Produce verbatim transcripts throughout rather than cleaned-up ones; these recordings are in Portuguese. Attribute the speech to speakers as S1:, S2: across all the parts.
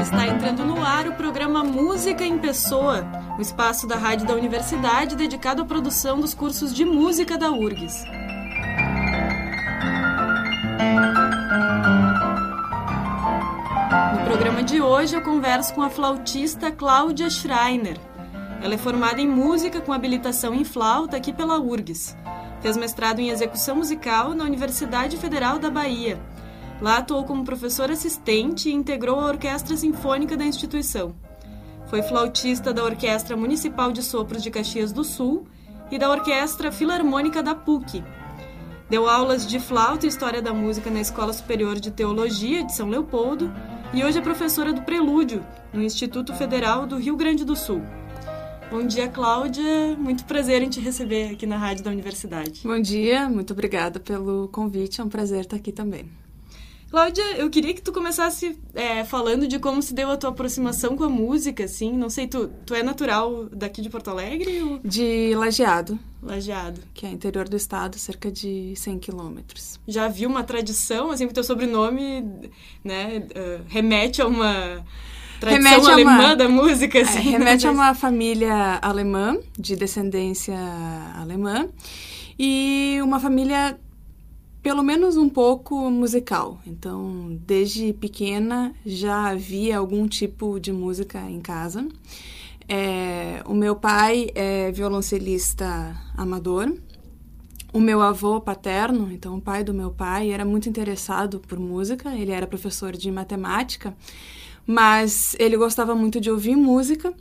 S1: Está entrando no ar o programa Música em Pessoa, um espaço da rádio da universidade dedicado à produção dos cursos de música da U R G S. No programa de hoje eu converso com a flautista Cláudia Schreiner. Ela é formada em música com habilitação em flauta aqui pela U R G S. Fez mestrado em execução musical na Universidade Federal da Bahia. Lá atuou como professora assistente e integrou a Orquestra Sinfônica da instituição. Foi flautista da Orquestra Municipal de Sopros de Caxias do Sul e da Orquestra Filarmônica da P U C. Deu aulas de flauta e história da música na Escola Superior de Teologia de São Leopoldo e hoje é professora do Prelúdio, no Instituto Federal do Rio Grande do Sul. Bom dia, Cláudia. Muito prazer em te receber aqui na rádio da universidade.
S2: Bom dia, muito obrigada pelo convite. É um prazer estar aqui também.
S1: Cláudia, eu queria que tu começasse é, falando de como se deu a tua aproximação com a música, assim. Não sei, tu, tu é natural daqui de Porto Alegre? Ou...
S2: De Lajeado.
S1: Lajeado.
S2: Que é interior do estado, cerca de cem quilômetros.
S1: Já havia uma tradição, assim, que o teu sobrenome, né, uh, remete a uma tradição remete alemã uma, da música, assim.
S2: É, remete a uma família alemã, de descendência alemã, e uma família... pelo menos um pouco musical. Então, desde pequena já havia algum tipo de música em casa. É, o meu pai é violoncelista amador. O meu avô paterno, então o pai do meu pai, era muito interessado por música. Ele era professor de matemática, mas ele gostava muito de ouvir música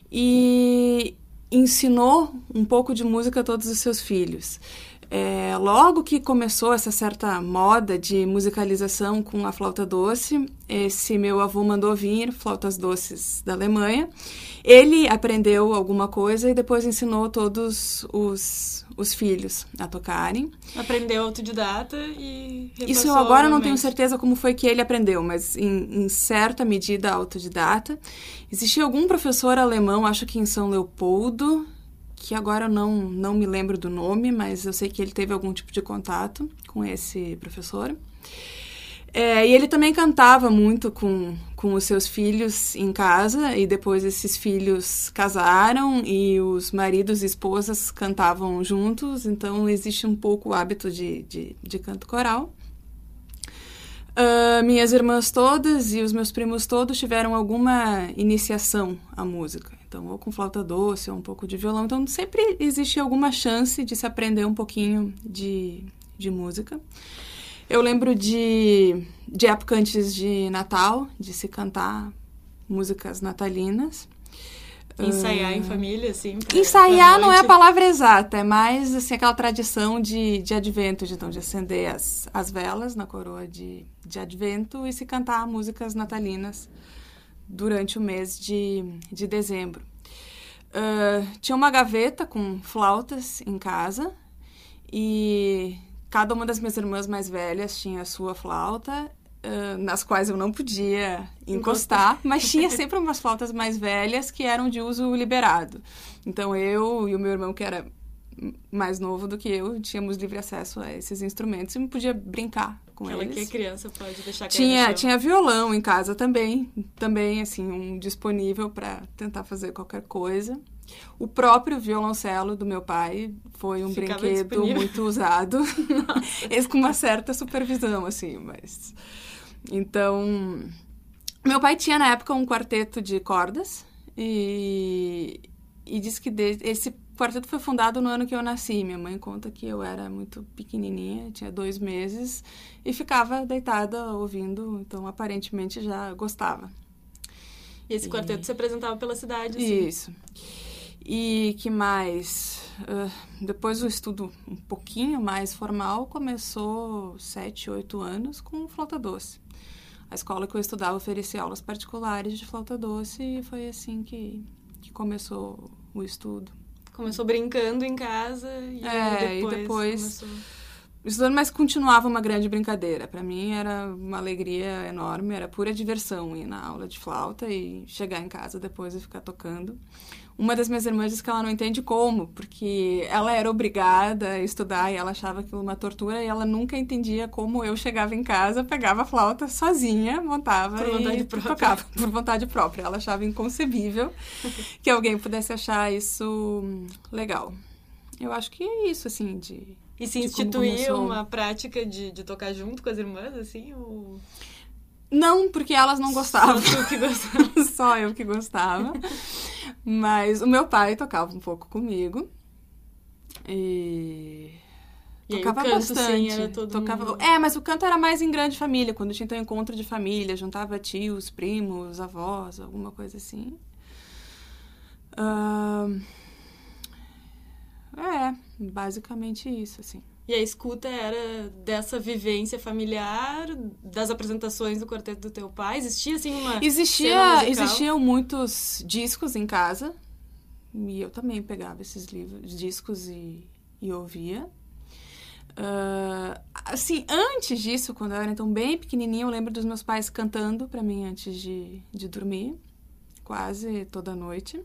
S2: e ensinou um pouco de música a todos os seus filhos. É, logo que começou essa certa moda de musicalização com a flauta doce, esse meu avô mandou vir flautas doces da Alemanha. Ele aprendeu alguma coisa e depois ensinou todos os, os filhos a tocarem.
S1: Aprendeu autodidata e repassou.
S2: Isso eu agora não tenho certeza como foi que ele aprendeu, mas em, em certa medida autodidata. Existia algum professor alemão, acho que em São Leopoldo, que agora eu não, não me lembro do nome, mas eu sei que ele teve algum tipo de contato com esse professor. É, e ele também cantava muito com, com os seus filhos em casa, e depois esses filhos casaram e os maridos e esposas cantavam juntos, então existe um pouco o hábito de, de, de canto coral. Uh, minhas irmãs todas e os meus primos todos tiveram alguma iniciação à música. Então, ou com flauta doce, ou um pouco de violão. Então, sempre existe alguma chance de se aprender um pouquinho de, de música. Eu lembro de, de época antes de Natal, de se cantar músicas natalinas.
S1: Ensaiar uh, em família, assim? Pra,
S2: ensaiar
S1: pra
S2: não é a palavra exata, é mais assim, aquela tradição de, de advento, de, então, de acender as, as velas na coroa de, de advento e se cantar músicas natalinas durante o mês de, de dezembro. Uh, tinha uma gaveta com flautas em casa e cada uma das minhas irmãs mais velhas tinha a sua flauta, uh, nas quais eu não podia encostar, mas tinha sempre umas flautas mais velhas que eram de uso liberado. Então eu e o meu irmão, que era mais novo do que eu, tínhamos livre acesso a esses instrumentos e podia brincar com
S1: Aquela
S2: eles.
S1: Que a criança pode deixar cair
S2: tinha
S1: no chão.
S2: Tinha violão em casa também, também assim, um disponível para tentar fazer qualquer coisa. O próprio violoncelo do meu pai foi um
S1: Ficava
S2: brinquedo
S1: disponível.
S2: Muito usado. Esse com uma certa supervisão, assim, mas... Então, meu pai tinha na época um quarteto de cordas e, e disse que de, esse quarteto foi fundado no ano que eu nasci. Minha mãe conta que eu era muito pequenininha, tinha dois meses, e ficava deitada ouvindo, então aparentemente já gostava.
S1: E esse quarteto
S2: e...
S1: se apresentava pela cidade, assim?
S2: Isso. E que mais? Uh, depois o estudo um pouquinho mais formal começou sete, oito anos com flauta doce. A escola que eu estudava oferecia aulas particulares de flauta doce e foi assim que, que começou o estudo.
S1: Começou brincando em casa e
S2: é,
S1: depois,
S2: e depois
S1: começou...
S2: estudando, mas continuava uma grande brincadeira. Para mim era uma alegria enorme, era pura diversão ir na aula de flauta e chegar em casa depois e ficar tocando. uma das minhas irmãs diz que ela não entende como, porque ela era obrigada a estudar e ela achava aquilo uma tortura e ela nunca entendia como eu chegava em casa, pegava a flauta sozinha, montava
S1: por vontade
S2: e
S1: própria.
S2: tocava por vontade própria. Ela achava inconcebível que alguém pudesse achar isso legal. Eu acho que é isso, assim, de...
S1: E se instituir uma prática de, de tocar junto com as irmãs, assim, ou...
S2: Não, porque elas não gostavam.
S1: Só tu que gostava.
S2: Só eu que gostava. Mas o meu pai tocava um pouco comigo. E...
S1: E
S2: tocava
S1: aí o canto,
S2: bastante.
S1: Sim, era todo
S2: tocava...
S1: mundo...
S2: É, mas o canto era mais em grande família. Quando tinha um encontro de família, juntava tios, primos, avós, alguma coisa assim. Uh... É, basicamente isso, assim.
S1: E a escuta era dessa vivência familiar, das apresentações do quarteto do teu pai? Existia, assim, uma
S2: Existia,
S1: cena musical?
S2: Existiam muitos discos em casa. E eu também pegava esses livros, discos e, e ouvia. Uh, assim, antes disso, quando eu era então bem pequenininha, eu lembro dos meus pais cantando pra mim antes de, de dormir. Quase toda noite.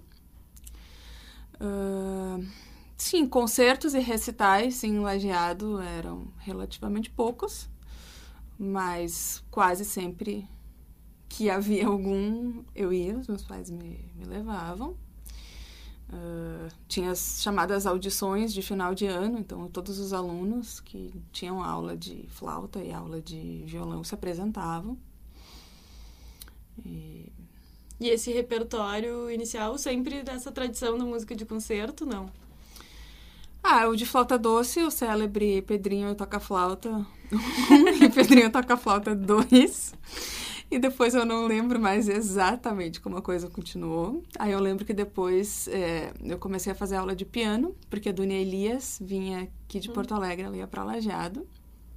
S2: Uh, sim, concertos e recitais em Lajeado eram relativamente poucos, mas quase sempre que havia algum, eu ia, os meus pais me, me levavam. Uh, tinha as chamadas audições de final de ano, então todos os alunos que tinham aula de flauta e aula de violão se apresentavam. E...
S1: E esse repertório inicial sempre dessa tradição da música de concerto, não?
S2: Ah, o de flauta doce, o célebre Pedrinho toca flauta e Pedrinho toca flauta dois. E depois eu não lembro mais exatamente como a coisa continuou. Aí eu lembro que depois é, eu comecei a fazer aula de piano, porque a Dona Elias vinha aqui de Porto Alegre, ela ia para Lajeado.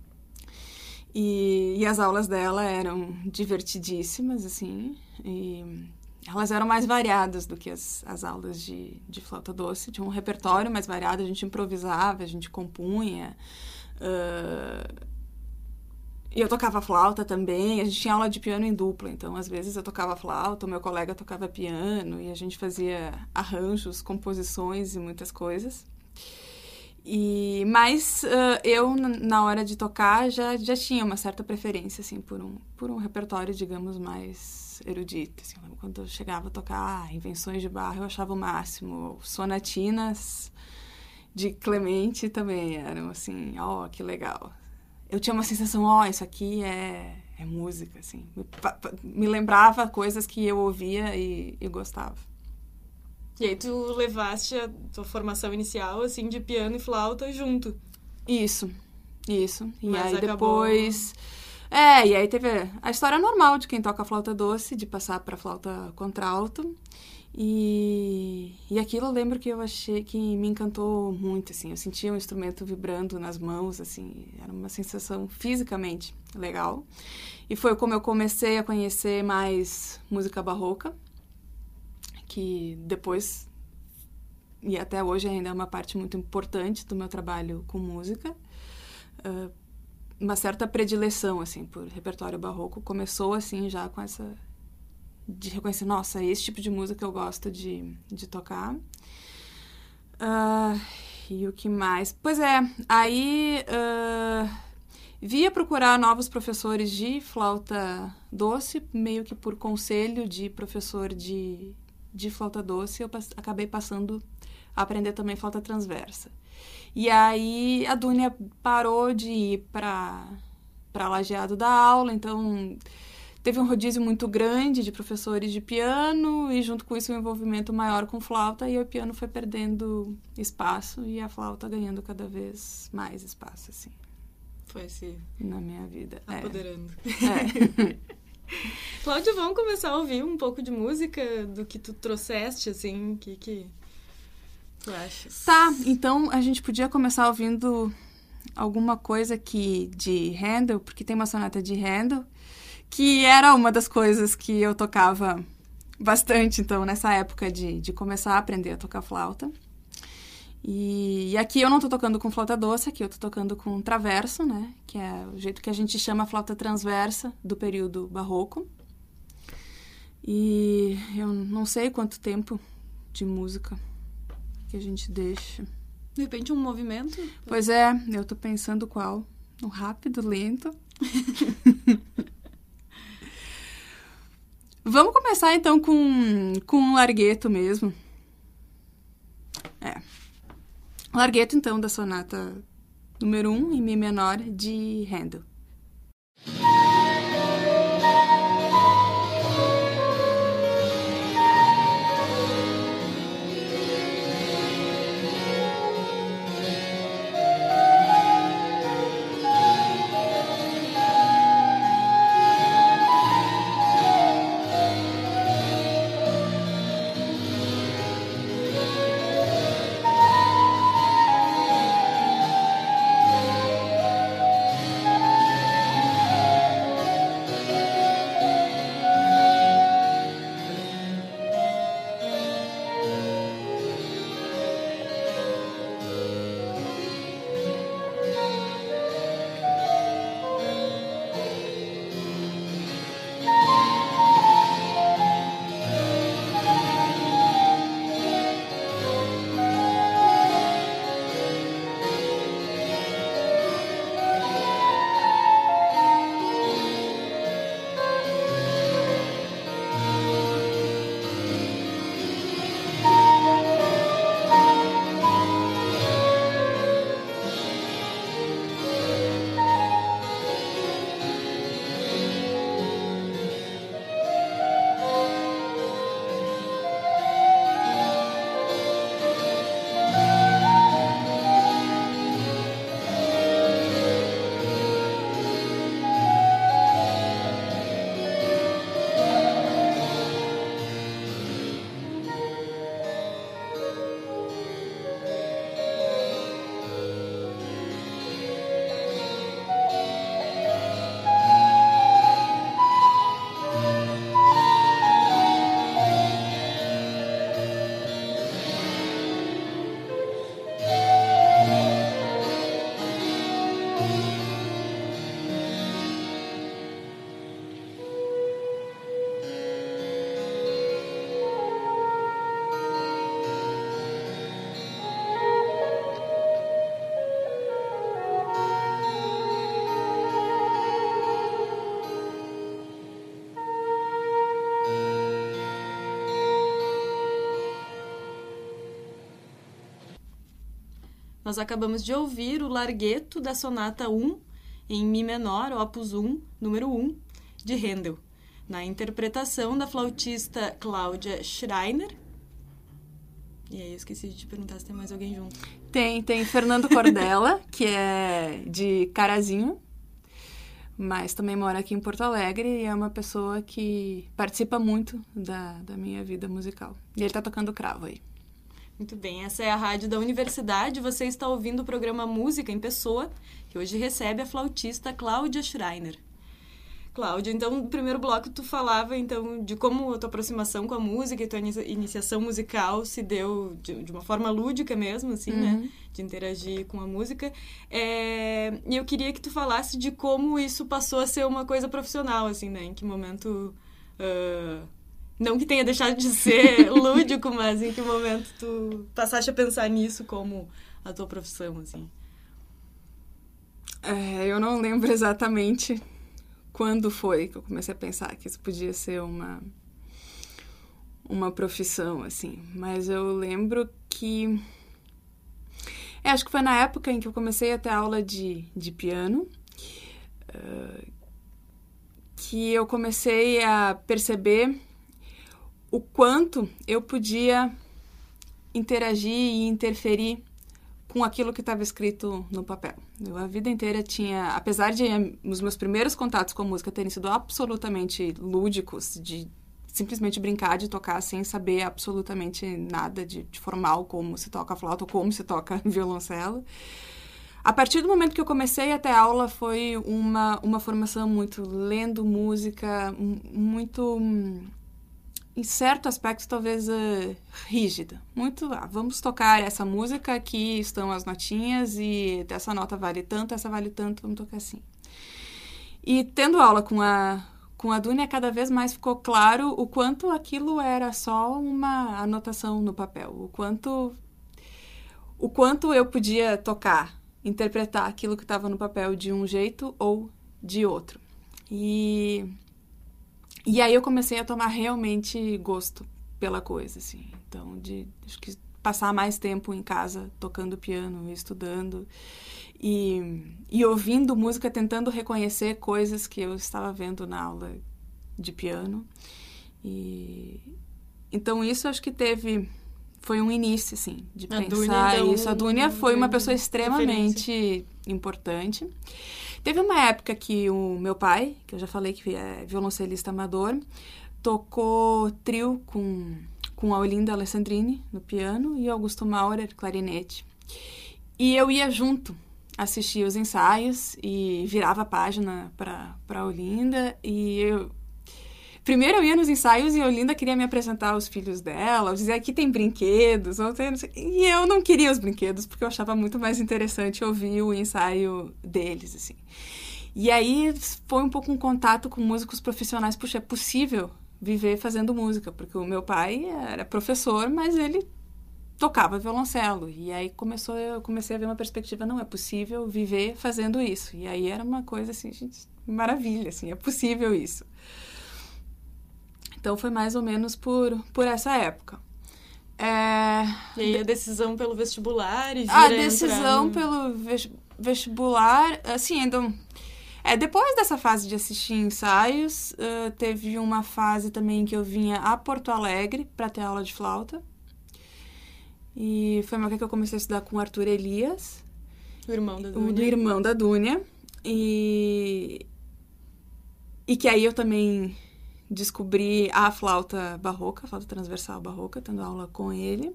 S2: E, e as aulas dela eram divertidíssimas, assim, e elas eram mais variadas do que as, as aulas de, de flauta doce. Tinha um repertório mais variado, a gente improvisava, a gente compunha. Uh, e eu tocava flauta também, a gente tinha aula de piano em dupla, então às vezes eu tocava flauta, o meu colega tocava piano, e a gente fazia arranjos, composições e muitas coisas. E, mas uh, eu, na hora de tocar, já, já tinha uma certa preferência, assim, por um, por um repertório, digamos, mais erudito. Assim, quando eu chegava a tocar Invenções de Bach, eu achava o máximo. Sonatinas de Clemente também eram, assim, ó, oh, que legal. Eu tinha uma sensação, ó, oh, isso aqui é, é música, assim. Me, me lembrava coisas que eu ouvia e, e gostava.
S1: E aí tu levaste a tua formação inicial, assim, de piano e flauta junto.
S2: Isso, isso. E
S1: Mas
S2: aí
S1: acabou...
S2: depois... É, e aí teve a história normal de quem toca flauta doce, de passar para flauta contralto. E, e aquilo eu lembro que eu achei que me encantou muito, assim. Eu sentia um instrumento vibrando nas mãos, assim. Era uma sensação fisicamente legal. E foi como eu comecei a conhecer mais música barroca, que depois, e até hoje ainda é uma parte muito importante do meu trabalho com música, uh, uma certa predileção, assim, por repertório barroco. Começou, assim, já com essa... de reconhecer, nossa, esse tipo de música eu gosto de, de tocar. Uh, e o que mais? Pois é, aí uh, via procurar novos professores de flauta doce, meio que por conselho de professor de... de flauta doce, eu pass- acabei passando a aprender também flauta transversa. E aí a Dúnia parou de ir para para Lajeado da aula, então teve um rodízio muito grande de professores de piano e junto com isso um envolvimento maior com flauta, e o piano foi perdendo espaço e a flauta ganhando cada vez mais espaço, assim.
S1: Foi se
S2: na minha vida.
S1: apoderando.
S2: É. é.
S1: Cláudia, vamos começar a ouvir um pouco de música do que tu trouxeste, assim, o que, que tu achas?
S2: Tá, então a gente podia começar ouvindo alguma coisa aqui de Handel, porque tem uma sonata de Handel, que era uma das coisas que eu tocava bastante, então, nessa época de, de começar a aprender a tocar flauta. E, e aqui eu não tô tocando com flauta doce, aqui eu tô tocando com traverso, né? Que é o jeito que a gente chama a flauta transversa do período barroco. E eu não sei quanto tempo de música que a gente deixa.
S1: De repente, um movimento?
S2: Pois é, eu tô pensando qual. Um rápido, lento. Vamos começar, então, com, com um largueto mesmo. É. Largueto, então, da sonata número um, em Mi menor, de Handel.
S1: Nós acabamos de ouvir o largueto da sonata um, em Mi menor, opus um, número um, de Handel, na interpretação da flautista Cláudia Schreiner. E aí eu esqueci de te perguntar se tem mais alguém junto.
S2: Tem, tem Fernando Cordella, que é de Carazinho, mas também mora aqui em Porto Alegre e é uma pessoa que participa muito da, da minha vida musical. E ele tá tocando cravo aí.
S1: Muito bem, essa é a rádio da Universidade, você está ouvindo o programa Música em Pessoa, que hoje recebe a flautista Cláudia Schreiner. Cláudia, então, no primeiro bloco tu falava, então, de como a tua aproximação com a música e tua iniciação musical se deu de, de uma forma lúdica mesmo, assim, uhum. né? De interagir com a música. É, e eu queria que tu falasse de como isso passou a ser uma coisa profissional, assim, né? Em que momento... Uh, não que tenha deixado de ser lúdico, mas em que momento tu passaste a pensar nisso como a tua profissão, assim?
S2: É, eu não lembro exatamente quando foi que eu comecei a pensar que isso podia ser uma, uma profissão, assim. Mas eu lembro que... É, acho que foi na época em que eu comecei a ter aula de, de piano, uh, que eu comecei a perceber o quanto eu podia interagir e interferir com aquilo que estava escrito no papel. Eu a vida inteira tinha, apesar de os meus primeiros contatos com a música terem sido absolutamente lúdicos, de simplesmente brincar de tocar sem saber absolutamente nada de, de formal, como se toca flauta ou como se toca violoncelo, a partir do momento que eu comecei a ter aula foi uma, uma formação muito lendo música, muito... em certo aspecto, talvez uh, rígida. Muito, ah, vamos tocar essa música, aqui estão as notinhas e essa nota vale tanto, essa vale tanto, vamos tocar assim. E tendo aula com a, com a Dunia cada vez mais ficou claro o quanto aquilo era só uma anotação no papel, o quanto, o quanto eu podia tocar, interpretar aquilo que estava no papel de um jeito ou de outro. E, e aí eu comecei a tomar realmente gosto pela coisa, assim. Então, de acho que passar mais tempo em casa tocando piano, estudando e, e ouvindo música, tentando reconhecer coisas que eu estava vendo na aula de piano. E, então, isso acho que teve... Foi um início, assim, de
S1: a
S2: pensar
S1: Dunia
S2: isso.
S1: Um,
S2: a Dunia foi uma pessoa extremamente
S1: referência.
S2: importante. Teve uma época que o meu pai, que eu já falei que é violoncelista amador, tocou trio com, com a Olinda Alessandrini no piano e Augusto Maurer, clarinete. E eu ia junto assistir os ensaios e virava a página para a Olinda. E eu... Primeiro eu ia nos ensaios e a Olinda queria me apresentar os filhos dela, dizer aqui tem brinquedos, ou tem, não sei, e eu não queria os brinquedos, porque eu achava muito mais interessante ouvir o ensaio deles, assim. E aí foi um pouco um contato com músicos profissionais. Puxa, é possível viver fazendo música, porque o meu pai era professor, mas ele tocava violoncelo. E aí começou, eu comecei a ver uma perspectiva, não, é possível viver fazendo isso. E aí era uma coisa assim, gente, maravilha, assim, é possível isso. Então, foi mais ou menos por, por essa época. É...
S1: E aí, a decisão pelo vestibular? E
S2: a decisão
S1: no...
S2: pelo vestibular, assim, então... É, depois dessa fase de assistir ensaios, uh, teve uma fase também que eu vinha a Porto Alegre para ter aula de flauta. E foi uma época que eu comecei a estudar com o Arthur Elias.
S1: O irmão da Dunia.
S2: O do irmão da Dunia. E, e que aí eu também... descobri a flauta barroca, a flauta transversal barroca, tendo aula com ele.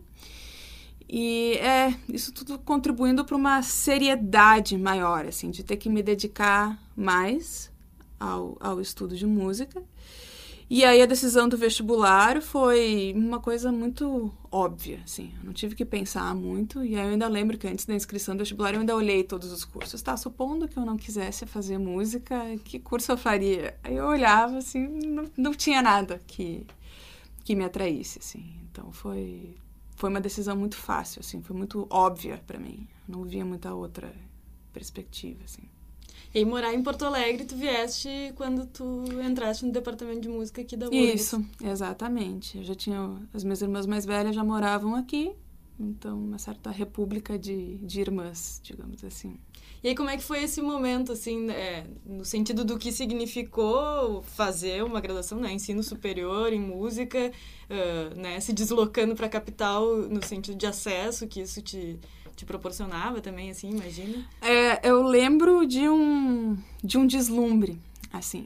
S2: E é isso tudo contribuindo para uma seriedade maior, assim, de ter que me dedicar mais ao, ao estudo de música. E aí a decisão do vestibular foi uma coisa muito óbvia, assim, eu não tive que pensar muito. E aí eu ainda lembro que antes da inscrição do vestibular eu ainda olhei todos os cursos. Tá, supondo que eu não quisesse fazer música, que curso eu faria? Aí eu olhava, assim, não, não tinha nada que, que me atraísse, assim. Então foi, foi uma decisão muito fácil, assim, foi muito óbvia para mim. Não via muita outra perspectiva, assim.
S1: E aí, morar em Porto Alegre, tu vieste quando tu entraste no departamento de música aqui da U R G S.
S2: Isso, exatamente. Eu já tinha... As minhas irmãs mais velhas já moravam aqui, então uma certa república de, de irmãs, digamos assim.
S1: E aí, como é que foi esse momento, assim, é, no sentido do que significou fazer uma graduação, né, ensino superior em música, uh, né, se deslocando para a capital no sentido de acesso, que isso te... te proporcionava também, assim, imagina? É,
S2: eu lembro de um, de um deslumbre, assim,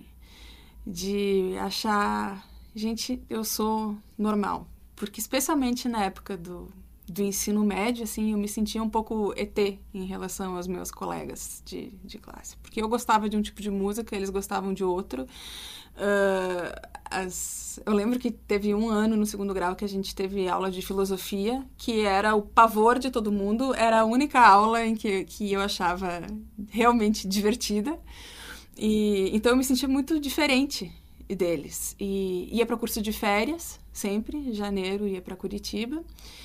S2: de achar, gente, eu sou normal. Porque especialmente na época do, do ensino médio, assim, eu me sentia um pouco E T em relação aos meus colegas de, de classe. Porque eu gostava de um tipo de música, eles gostavam de outro. Uh, as, eu lembro que teve um ano no segundo grau que a gente teve aula de filosofia, que era o pavor de todo mundo, era a única aula em que, que eu achava realmente divertida, e então eu me sentia muito diferente deles, e ia para o curso de férias sempre, em janeiro ia para Curitiba,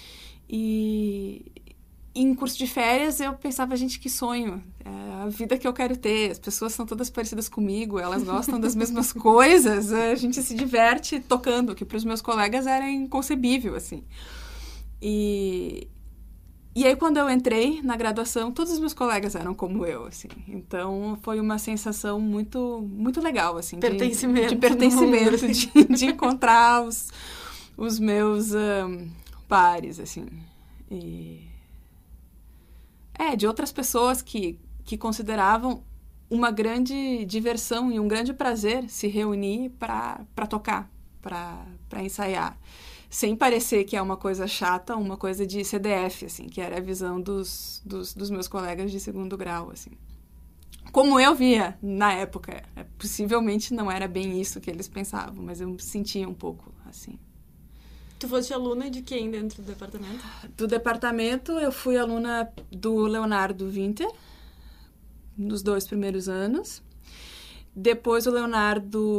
S2: e em curso de férias eu pensava, gente, que sonho, é a vida que eu quero ter, as pessoas são todas parecidas comigo, elas gostam das mesmas coisas, a gente se diverte tocando, que para os meus colegas era inconcebível, assim. E, e aí quando eu entrei na graduação, todos os meus colegas eram como eu, assim, então foi uma sensação muito, muito legal, assim,
S1: pertencimento
S2: de, de pertencimento, de, de encontrar os, os meus um, pares, assim, e... É, de outras pessoas que, que consideravam uma grande diversão e um grande prazer se reunir para tocar, para ensaiar. Sem parecer que é uma coisa chata, uma coisa de C D F, assim, que era a visão dos, dos, dos meus colegas de segundo grau, assim. Como eu via na época, possivelmente não era bem isso que eles pensavam, mas eu me sentia um pouco assim.
S1: Tu foste aluna de quem dentro do departamento?
S2: Do departamento, eu fui aluna do Leonardo Winter, nos dois primeiros anos. Depois o Leonardo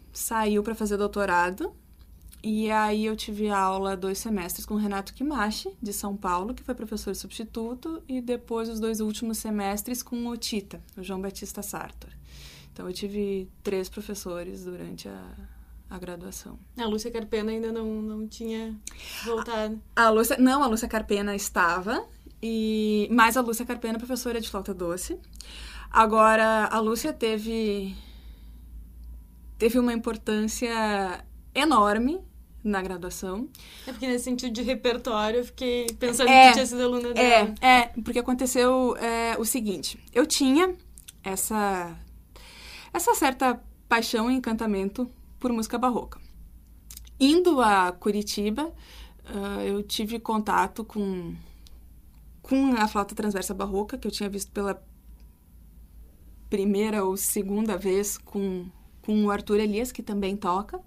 S2: saiu para fazer doutorado. E aí eu tive aula dois semestres com o Renato Kimashi, de São Paulo, que foi professor substituto, e depois os dois últimos semestres com o Tita, o João Batista Sartor. Então eu tive três professores durante a, a graduação.
S1: A Lúcia Carpena ainda não, não tinha voltado.
S2: A, a Lúcia, não, a Lúcia Carpena estava, e, mas a Lúcia Carpena é professora de flauta doce. Agora, a Lúcia teve, teve uma importância enorme na graduação.
S1: É porque nesse sentido de repertório eu fiquei pensando
S2: é,
S1: que tinha sido aluna dela.
S2: É, é, porque aconteceu é, o seguinte, eu tinha essa, essa certa paixão e encantamento por música barroca. Indo a Curitiba, uh, eu tive contato com, com a flauta transversa barroca, que eu tinha visto pela primeira ou segunda vez com, com o Arthur Elias, que também toca.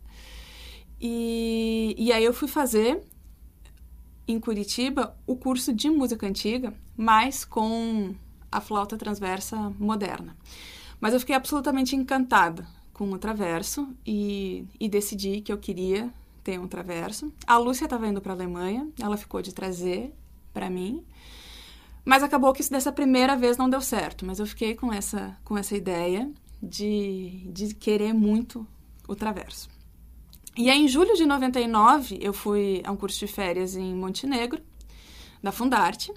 S2: E, e aí eu fui fazer, em Curitiba, o curso de música antiga, mas com a flauta transversa moderna. Mas eu fiquei absolutamente encantada com o traverso e, e decidi que eu queria ter um traverso. A Lúcia estava indo para a Alemanha, ela ficou de trazer para mim, mas acabou que isso dessa primeira vez não deu certo. Mas eu fiquei com essa, com essa ideia de, de querer muito o traverso. E aí, em julho de noventa e nove, eu fui a um curso de férias em Montenegro, da Fundarte,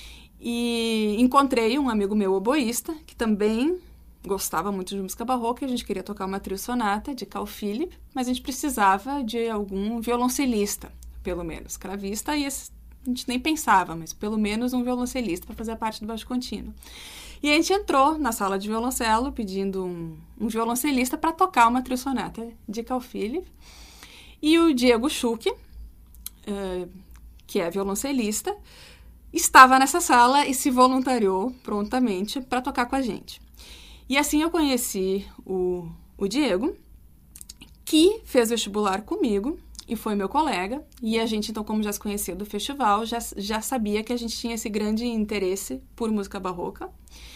S2: e encontrei um amigo meu oboísta, que também gostava muito de música barroca, e a gente queria tocar uma trio sonata de Carl Philipp, mas a gente precisava de algum violoncelista, pelo menos, cravista, e esse, a gente nem pensava, mas pelo menos um violoncelista para fazer a parte do baixo contínuo. E a gente entrou na sala de violoncelo pedindo um, um violoncelista para tocar uma trio sonata de Carl Philipp. E o Diego Schuch, uh, que é violoncelista, estava nessa sala e se voluntariou prontamente para tocar com a gente. E assim eu conheci o, o Diego, que fez vestibular comigo e foi meu colega. E a gente, então, como já se conhecia do festival, já, já sabia que a gente tinha esse grande interesse por música barroca.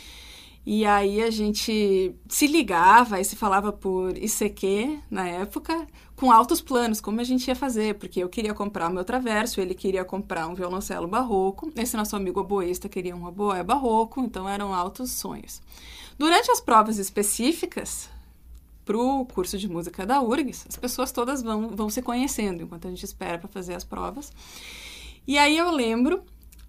S2: E aí a gente se ligava e se falava por I C Q, na época, com altos planos, como a gente ia fazer, porque eu queria comprar o meu traverso, ele queria comprar um violoncelo barroco, esse nosso amigo oboísta queria um oboé barroco, então eram altos sonhos. Durante as provas específicas, para o curso de música da U R G S, as pessoas todas vão, vão se conhecendo, enquanto a gente espera para fazer as provas. E aí eu lembro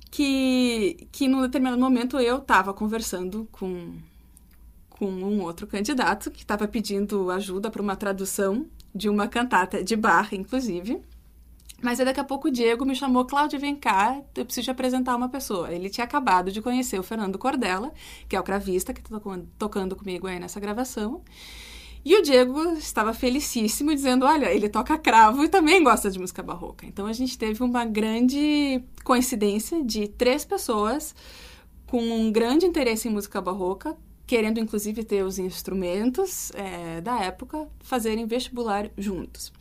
S2: que, que num determinado momento eu estava conversando com, com um outro candidato que estava pedindo ajuda para uma tradução de uma cantata de Bach, inclusive. Mas aí daqui a pouco o Diego me chamou, Cláudia, vem cá, eu preciso te apresentar uma pessoa. Ele tinha acabado de conhecer o Fernando Cordella, que é o cravista, que está tocando comigo aí nessa gravação. E o Diego estava felicíssimo, dizendo, olha, ele toca cravo e também gosta de música barroca. Então, a gente teve uma grande coincidência de três pessoas com um grande interesse em música barroca, querendo, inclusive, ter os instrumentos é, da época, fazerem vestibular juntos.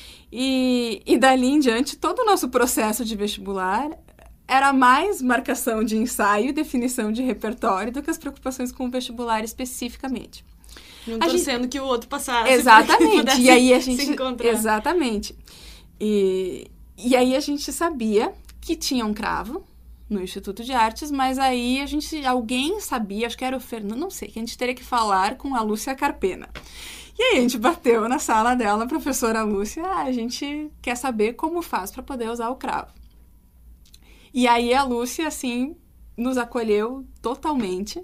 S2: E, e dali em diante, todo o nosso processo de vestibular era mais marcação de ensaio e definição de repertório do que as preocupações com o vestibular especificamente.
S1: Um torcendo gente... que o outro passasse.
S2: Exatamente. E aí a gente...
S1: se encontrar.
S2: Exatamente. E, e aí a gente sabia que tinha um cravo no Instituto de Artes, mas aí a gente... Alguém sabia, acho que era o Fernando, não sei, que a gente teria que falar com a Lúcia Carpena. E aí a gente bateu na sala dela, a professora Lúcia, ah, a gente quer saber como faz para poder usar o cravo. E aí a Lúcia, assim, nos acolheu totalmente.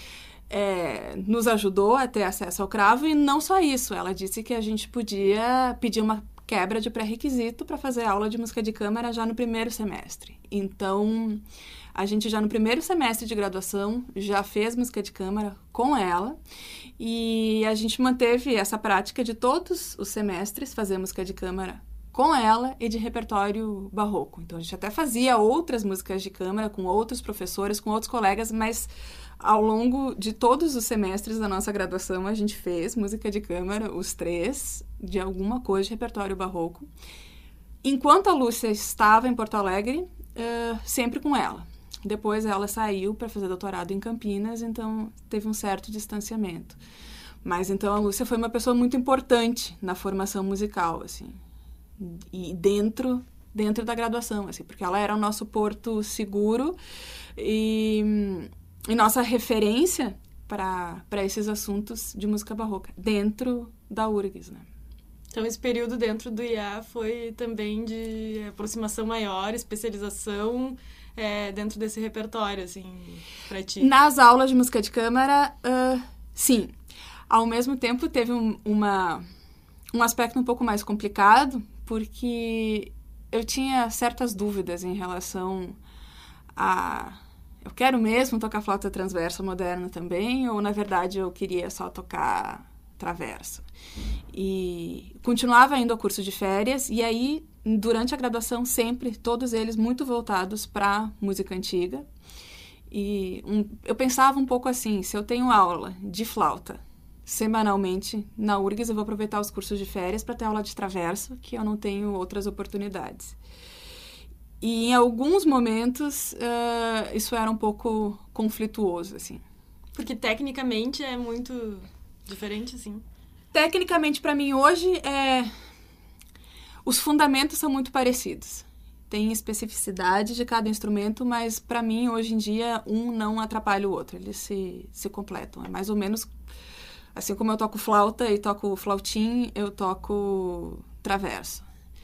S2: É, nos ajudou a ter acesso ao cravo e não só isso, ela disse que a gente podia pedir uma quebra de pré-requisito para fazer aula de música de câmara já no primeiro semestre. Então, a gente já no primeiro semestre de graduação já fez música de câmara com ela e a gente manteve essa prática de todos os semestres fazer música de câmara com ela e de repertório barroco. Então, a gente até fazia outras músicas de câmara com outros professores, com outros colegas, mas ao longo de todos os semestres da nossa graduação, a gente fez música de câmara, os três, de alguma coisa de repertório barroco. Enquanto a Lúcia estava em Porto Alegre, uh, sempre com ela. Depois ela saiu para fazer doutorado em Campinas, então teve um certo distanciamento. Mas então a Lúcia foi uma pessoa muito importante na formação musical, assim. E dentro, dentro da graduação, assim, porque ela era o nosso porto seguro e, e nossa referência para esses assuntos de música barroca, dentro da U R G S, né?
S1: Então, esse período dentro do I A foi também de aproximação maior, especialização é, dentro desse repertório, assim, para ti?
S2: Nas aulas de música de câmara, uh, sim. Ao mesmo tempo, teve um, uma, um aspecto um pouco mais complicado, porque eu tinha certas dúvidas em relação a... Eu quero mesmo tocar flauta transversa moderna também, ou, na verdade, eu queria só tocar traverso. E continuava indo ao curso de férias, e aí, durante a graduação, sempre, todos eles muito voltados para música antiga. E um, eu pensava um pouco assim, se eu tenho aula de flauta semanalmente na U R G S, eu vou aproveitar os cursos de férias para ter aula de traverso, que eu não tenho outras oportunidades. E em alguns momentos, uh, isso era um pouco conflituoso, assim.
S1: Porque tecnicamente é muito diferente, assim?
S2: Tecnicamente, para mim, hoje, é... os fundamentos são muito parecidos. Tem especificidade de cada instrumento, mas, para mim, hoje em dia, um não atrapalha o outro. Eles se, se completam. É mais ou menos... Assim como eu toco flauta e toco flautim, eu toco traverso.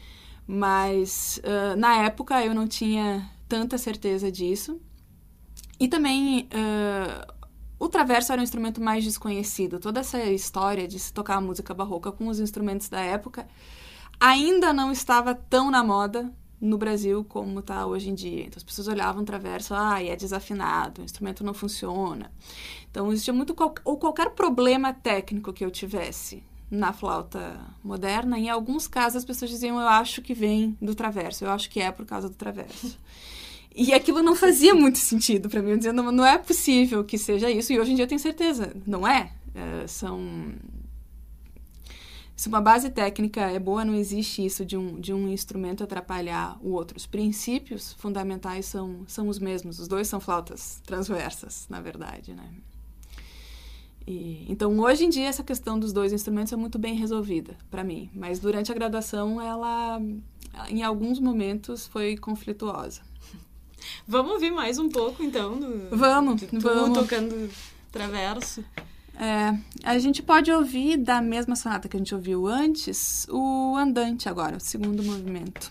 S2: Mas, uh, na época, eu não tinha tanta certeza disso. E também... Uh, o traverso era um instrumento mais desconhecido. Toda essa história de se tocar música barroca com os instrumentos da época ainda não estava tão na moda no Brasil como está hoje em dia. Então, as pessoas olhavam o traverso, ah, é desafinado, o instrumento não funciona. Então, existia muito... Ou qualquer problema técnico que eu tivesse na flauta moderna, em alguns casos as pessoas diziam, eu acho que vem do traverso, eu acho que é por causa do traverso. E aquilo não fazia muito sentido para mim. Eu dizia, não, não é possível que seja isso. E hoje em dia eu tenho certeza, não é. é são... Se uma base técnica é boa, não existe isso de um, de um instrumento atrapalhar o outro. Os princípios fundamentais são, são os mesmos. Os dois são flautas transversas, na verdade, né? E, então, hoje em dia, essa questão dos dois instrumentos é muito bem resolvida para mim. Mas durante a graduação, ela, em alguns momentos, foi conflituosa.
S1: Vamos ouvir mais um pouco, então, do,
S2: vamos,
S1: de tu
S2: vamos.
S1: tocando traverso.
S2: É, a gente pode ouvir da mesma sonata que a gente ouviu antes, o andante agora, o segundo movimento.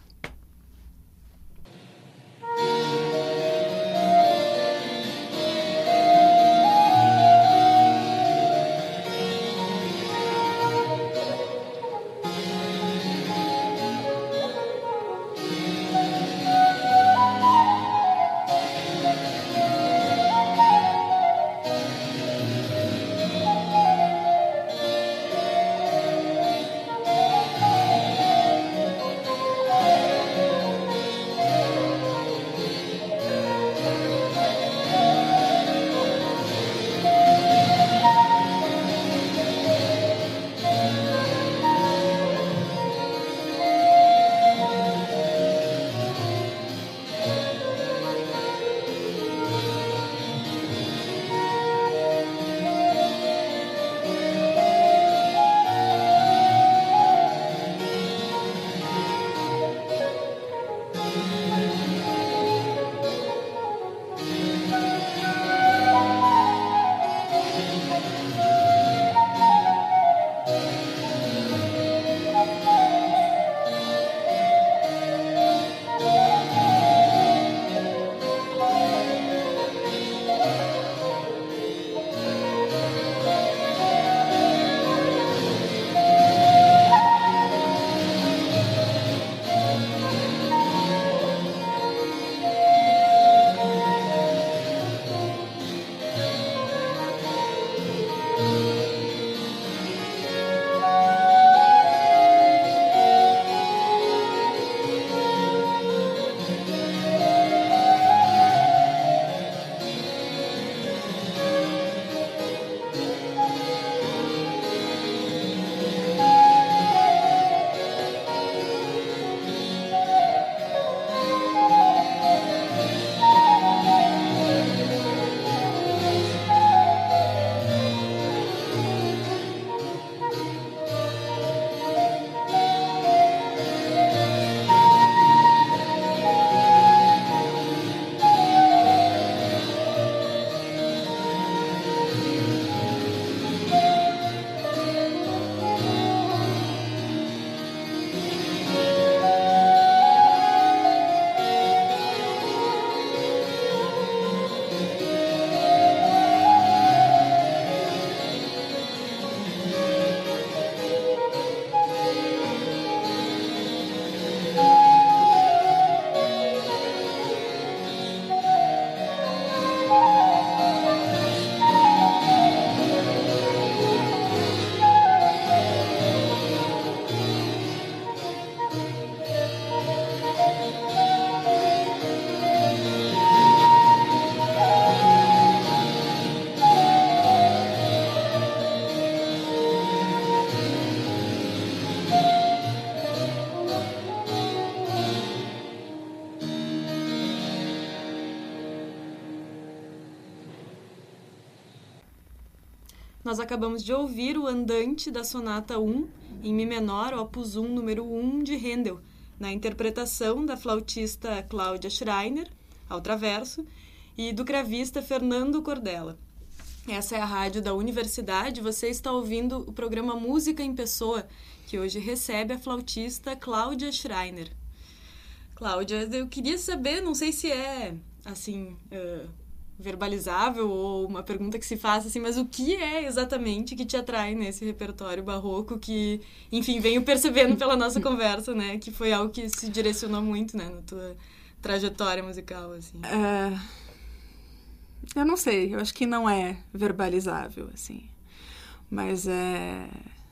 S1: Nós acabamos de ouvir o Andante da Sonata um, em Mi menor, opus um, número um, de Handel, na interpretação da flautista Cláudia Schreiner, ao traverso, e do cravista Fernando Cordella. Essa é a rádio da Universidade, você está ouvindo o programa Música em Pessoa, que hoje recebe a flautista Cláudia Schreiner. Cláudia, eu queria saber, não sei se é, assim, uh, verbalizável ou uma pergunta que se faz, assim, mas o que é exatamente que te atrai nesse repertório barroco que, enfim, venho percebendo pela nossa conversa, né, que foi algo que se direcionou muito, né, na tua trajetória musical, assim.
S2: Uh, eu não sei, eu acho que não é verbalizável, assim, mas é...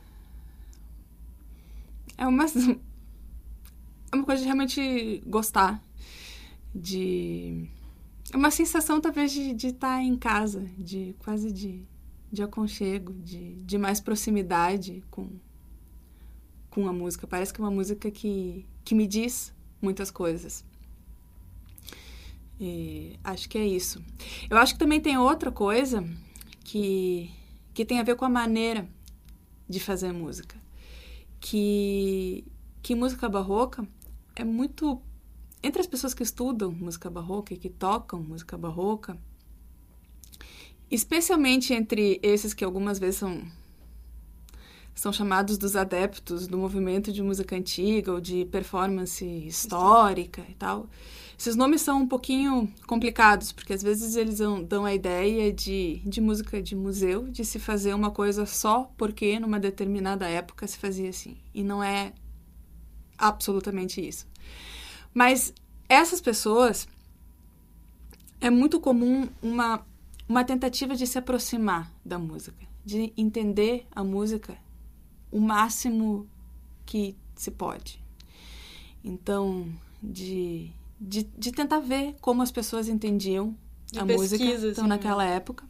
S2: É uma... É uma coisa de realmente gostar, de... É uma sensação, talvez, de, de estar em casa, de quase de, de aconchego, de, de mais proximidade com, com a música. Parece que é uma música que, que me diz muitas coisas. E acho que é isso. Eu acho que também tem outra coisa que, que tem a ver com a maneira de fazer música. Que, que música barroca é muito... Entre as pessoas que estudam música barroca e que tocam música barroca, especialmente entre esses que algumas vezes são, são chamados dos adeptos do movimento de música antiga ou de performance histórica e tal, esses nomes são um pouquinho complicados, porque às vezes eles dão a ideia de, de música de museu, de se fazer uma coisa só porque numa determinada época se fazia assim. E não é absolutamente isso. Mas essas pessoas, é muito comum uma, uma tentativa de se aproximar da música, de entender a música o máximo que se pode. Então, de, de, de tentar ver como as pessoas entendiam de a música então, assim, naquela né? época.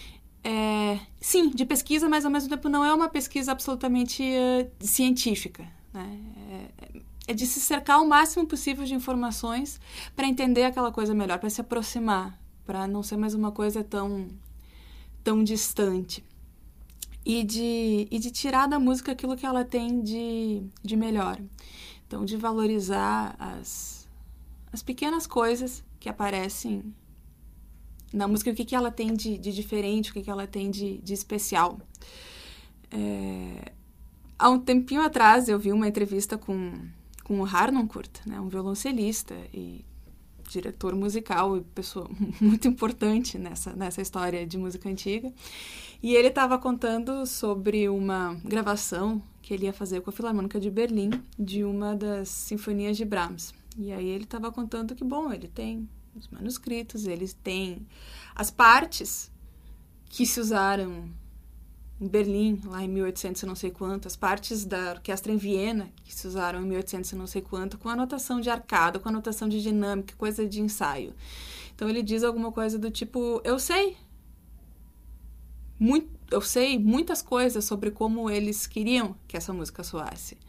S2: É, sim, de pesquisa, mas ao mesmo tempo não é uma pesquisa absolutamente uh, científica, né? É, é de se cercar o máximo possível de informações para entender aquela coisa melhor, para se aproximar, para não ser mais uma coisa tão, tão distante. E de, e de tirar da música aquilo que ela tem de, de melhor. Então, de valorizar as, as pequenas coisas que aparecem na música, o que, que ela tem de, de diferente, o que, que ela tem de, de especial. É, há um tempinho atrás, eu vi uma entrevista com... com o Harnoncourt, né, um violoncelista e diretor musical e pessoa muito importante nessa, nessa história de música antiga. E ele estava contando sobre uma gravação que ele ia fazer com a Filarmônica de Berlim de uma das sinfonias de Brahms. E aí ele estava contando que, bom, ele tem os manuscritos, ele tem as partes que se usaram em Berlim, lá em mil e oitocentos e não sei quanto, as partes da orquestra em Viena, que se usaram em mil e oitocentos e não sei quanto, com anotação de arcada, com anotação de dinâmica, coisa de ensaio. Então ele diz alguma coisa do tipo, eu sei, muito, eu sei muitas coisas sobre como eles queriam que essa música soasse,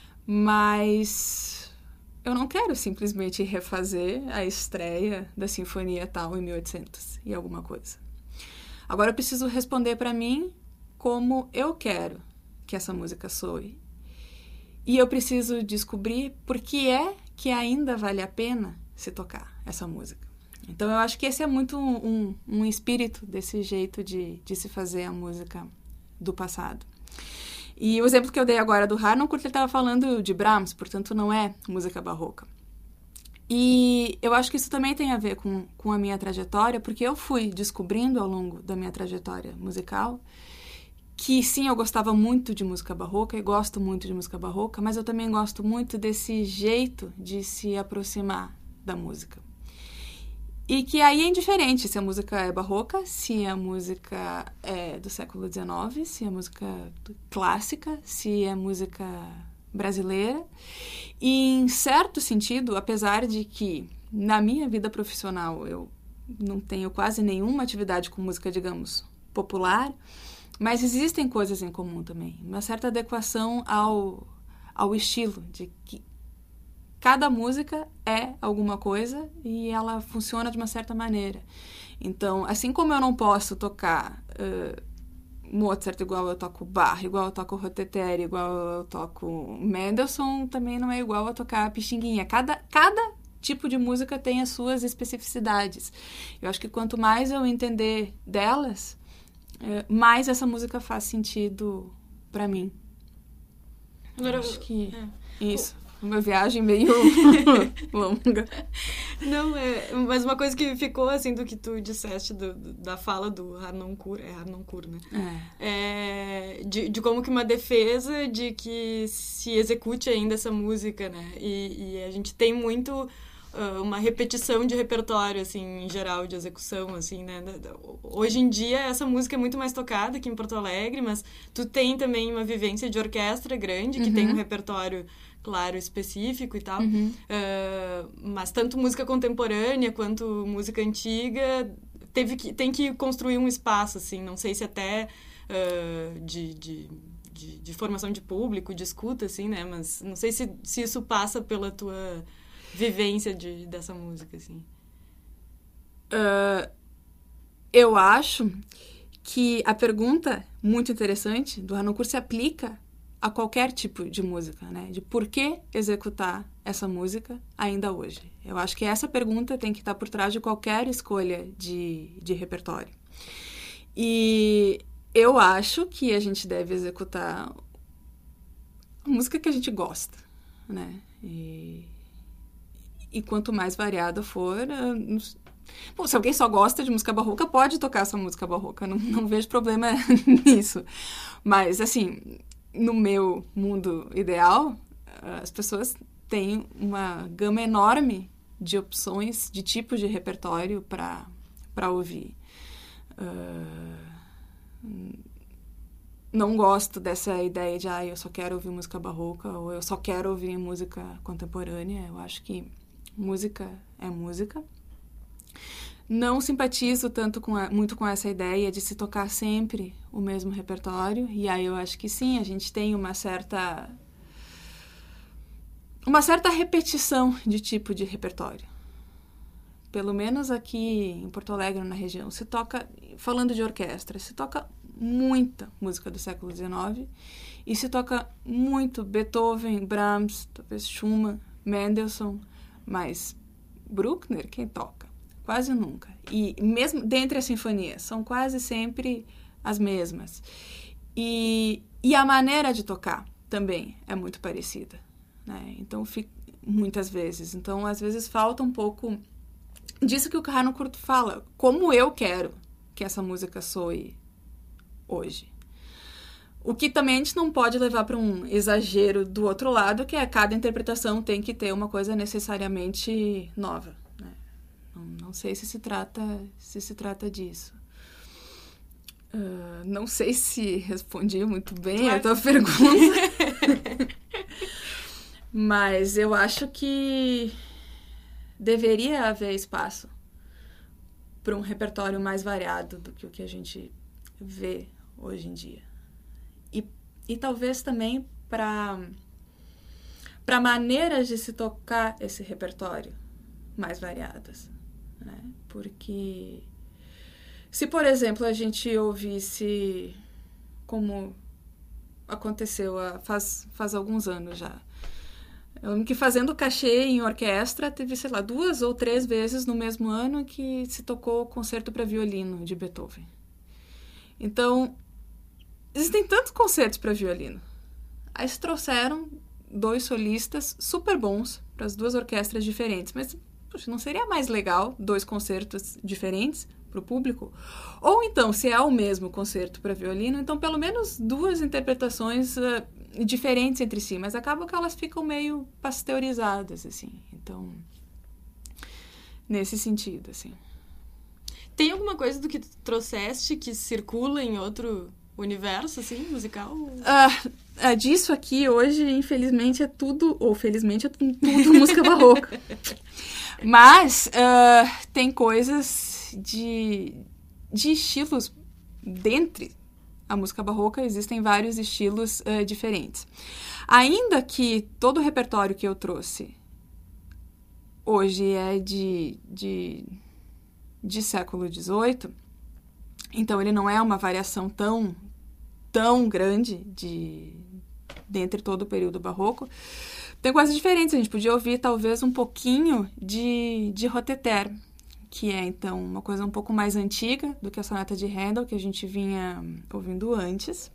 S2: mas eu não quero simplesmente refazer a estreia da sinfonia tal em mil e oitocentos e alguma coisa. Agora eu preciso responder para mim como eu quero que essa música soe. E eu preciso descobrir por que é que ainda vale a pena se tocar essa música. Então, eu acho que esse é muito um, um, um espírito desse jeito de, de se fazer a música do passado. E o exemplo que eu dei agora do Harnoncourt, ele estava falando de Brahms, portanto, não é música barroca. E eu acho que isso também tem a ver com, com a minha trajetória, porque eu fui descobrindo ao longo da minha trajetória musical que sim, eu gostava muito de música barroca e gosto muito de música barroca, mas eu também gosto muito desse jeito de se aproximar da música. E que aí é indiferente se a música é barroca, se a música é do século dezenove, se é música clássica, se é música brasileira. E, em certo sentido, apesar de que na minha vida profissional eu não tenho quase nenhuma atividade com música, digamos, popular, mas existem coisas em comum também. Uma certa adequação ao, ao estilo, de que cada música é alguma coisa e ela funciona de uma certa maneira. Então, assim como eu não posso tocar uh, Mozart igual eu toco Bach, igual eu toco Roteteri, igual eu toco Mendelssohn, também não é igual a tocar Pixinguinha. Cada, cada tipo de música tem as suas especificidades. Eu acho que quanto mais eu entender delas, mais essa música faz sentido pra mim.
S1: Agora,
S2: acho que
S1: é.
S2: isso. Uma viagem meio longa.
S1: Não, é... Mas uma coisa que ficou, assim, do que tu disseste do, do, da fala do Harnoncourt, é Harnoncourt, né? É. É de, de como que uma defesa de que se execute ainda essa música, né? E, e a gente tem muito... Uh, uma repetição de repertório, assim, em geral, de execução, assim, né? Hoje em dia, essa música é muito mais tocada aqui em Porto Alegre, mas tu tem também uma vivência de orquestra grande, que uhum. tem um repertório, claro, específico e tal. Uhum. Uh, mas tanto música contemporânea quanto música antiga teve que, tem que construir um espaço, assim, não sei se até uh, de... de de, de formação de público, de escuta, assim, né? Mas não sei se, se isso passa pela tua... vivência de, dessa música, assim.
S2: Uh, eu acho que a pergunta muito interessante do Harnoncourt se aplica a qualquer tipo de música, né? De por que executar essa música ainda hoje. Eu acho que essa pergunta tem que estar por trás de qualquer escolha de, de repertório. E eu acho que a gente deve executar a música que a gente gosta, né? E... E quanto mais variada for... Uh, bom, se alguém só gosta de música barroca, pode tocar essa música barroca. Não, não vejo problema nisso. Mas, assim, no meu mundo ideal, uh, as pessoas têm uma gama enorme de opções, de tipos de repertório para para ouvir. Uh, não gosto dessa ideia de, ah, eu só quero ouvir música barroca ou eu só quero ouvir música contemporânea. Eu acho que música é música. Não simpatizo tanto com a, muito com essa ideia de se tocar sempre o mesmo repertório. E aí eu acho que sim, a gente tem uma certa... uma certa repetição de tipo de repertório. Pelo menos aqui em Porto Alegre, na região, se toca, falando de orquestra, se toca muita música do século dezenove e se toca muito Beethoven, Brahms, talvez Schumann, Mendelssohn, mas Bruckner, quem toca? Quase nunca. E mesmo dentre as sinfonias, são quase sempre as mesmas. E, e a maneira de tocar também é muito parecida, né? Então, fica, muitas vezes. Então, às vezes, falta um pouco disso que o Harnoncourt fala. Como eu quero que essa música soe hoje. O que também a gente não pode levar para um exagero do outro lado, que é cada interpretação tem que ter uma coisa necessariamente nova, né? Não, não sei se se trata, se se trata disso. Uh, não sei se respondi muito bem claro. A tua pergunta. Mas eu acho que deveria haver espaço para um repertório mais variado do que o que a gente vê hoje em dia. E, e talvez também para para maneiras de se tocar esse repertório mais variadas, né? Porque se, por exemplo, a gente ouvisse, como aconteceu há, faz, faz alguns anos já, eu lembro que fazendo cachê em orquestra, teve, sei lá, duas ou três vezes no mesmo ano que se tocou o concerto para violino de Beethoven. Então, existem tantos concertos para violino. Aí se trouxeram dois solistas super bons para as duas orquestras diferentes. Mas, puxa, não seria mais legal dois concertos diferentes para o público? Ou então, se é o mesmo concerto para violino, então pelo menos duas interpretações uh, diferentes entre si. Mas acaba que elas ficam meio pasteurizadas, assim. Então, nesse sentido, assim.
S1: Tem alguma coisa do que tu trouxeste que circula em outro universo, assim, musical?
S2: Uh, uh, disso aqui, hoje, infelizmente, é tudo... Ou felizmente, é tudo, tudo música barroca. Mas uh, tem coisas de, de estilos dentre a música barroca. Existem vários estilos uh, diferentes. Ainda que todo o repertório que eu trouxe hoje é de... de de século dezoito, então ele não é uma variação tão, tão grande de dentre todo o período barroco, tem coisas diferentes. A gente podia ouvir talvez um pouquinho de, de Roteter, que é então uma coisa um pouco mais antiga do que a sonata de Handel, que a gente vinha ouvindo antes.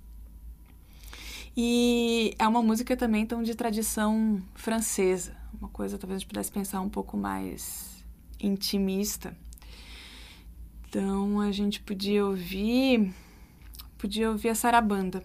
S2: E é uma música também então de tradição francesa, uma coisa talvez a gente pudesse pensar um pouco mais intimista. Então a gente podia ouvir podia ouvir a sarabanda.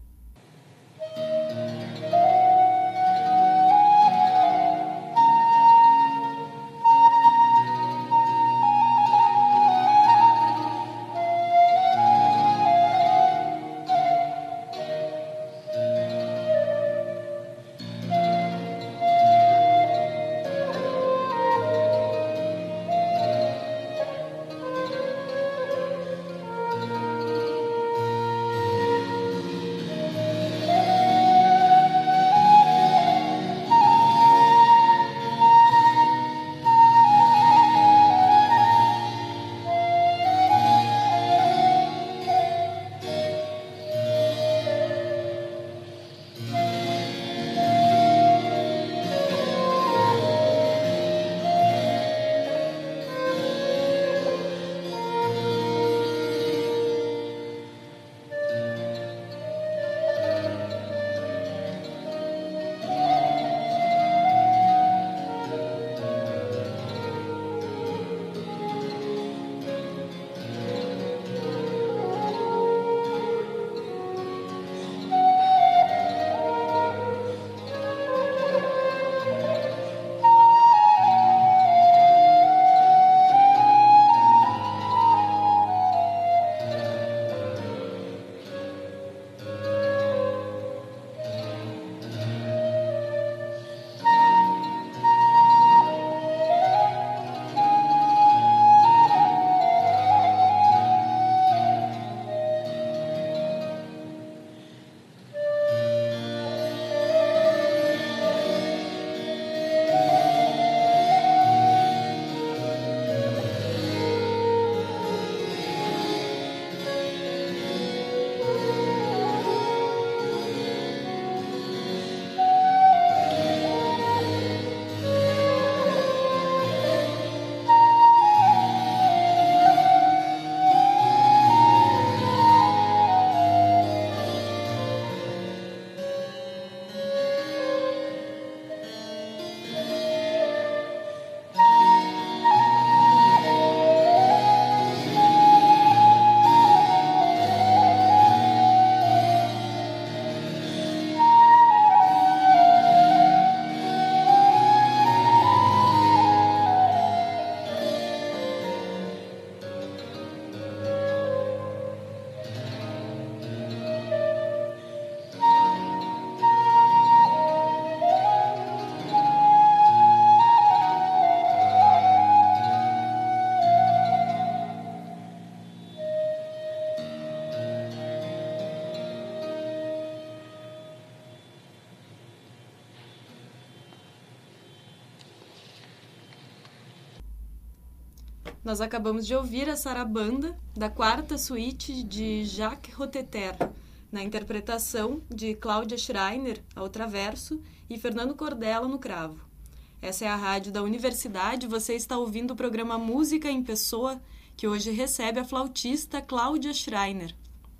S1: Nós acabamos de ouvir a sarabanda da quarta suíte de Jacques Roteter, na interpretação de Cláudia Schreiner ao traverso e Fernando Cordella no cravo. Essa é a rádio da Universidade, você está ouvindo o programa Música em Pessoa, que hoje recebe a flautista Cláudia Schreiner.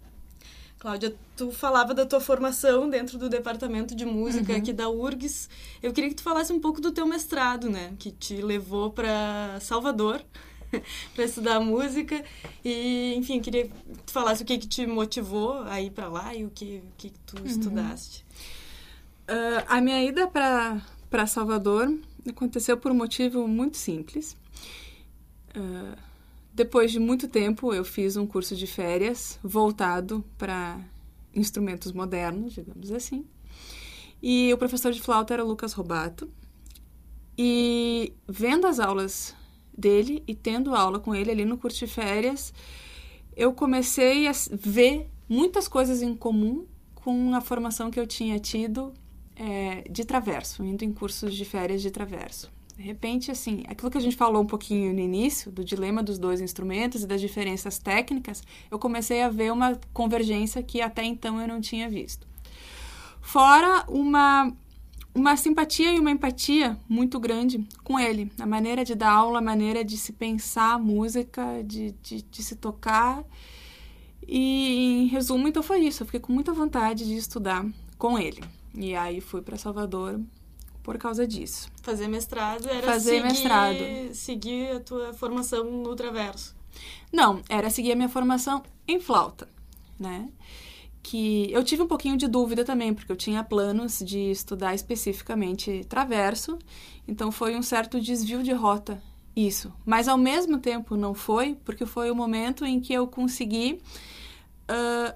S1: Cláudia, tu falava da tua formação dentro do departamento de música uhum. aqui da U R G S. Eu queria que tu falasse um pouco do teu mestrado, né? Que te levou para Salvador para estudar música. E, enfim, queria que tu falasse o que, que te motivou a ir para lá e o que, o que, que tu uhum. estudaste.
S2: Uh, a minha ida para para Salvador aconteceu por um motivo muito simples. Uh, Depois de muito tempo, eu fiz um curso de férias voltado para instrumentos modernos, digamos assim. E o professor de flauta era o Lucas Robato. E vendo as aulas dele e tendo aula com ele ali no curso de férias, eu comecei a ver muitas coisas em comum com a formação que eu tinha tido é, de traverso, indo em cursos de férias de traverso. De repente, assim, aquilo que a gente falou um pouquinho no início, do dilema dos dois instrumentos e das diferenças técnicas, eu comecei a ver uma convergência que até então eu não tinha visto. Fora uma, uma simpatia e uma empatia muito grande com ele. A maneira de dar aula, a maneira de se pensar a música, de, de, de se tocar. E, em resumo, então foi isso. Eu fiquei com muita vontade de estudar com ele. E aí fui para Salvador por causa disso.
S1: Fazer mestrado era
S2: Fazer
S1: seguir,
S2: mestrado.
S1: seguir a tua formação no Traverso.
S2: Não, era seguir a minha formação em flauta, né? Que eu tive um pouquinho de dúvida também, porque eu tinha planos de estudar especificamente Traverso, então foi um certo desvio de rota isso. Mas ao mesmo tempo não foi, porque foi o momento em que eu consegui uh,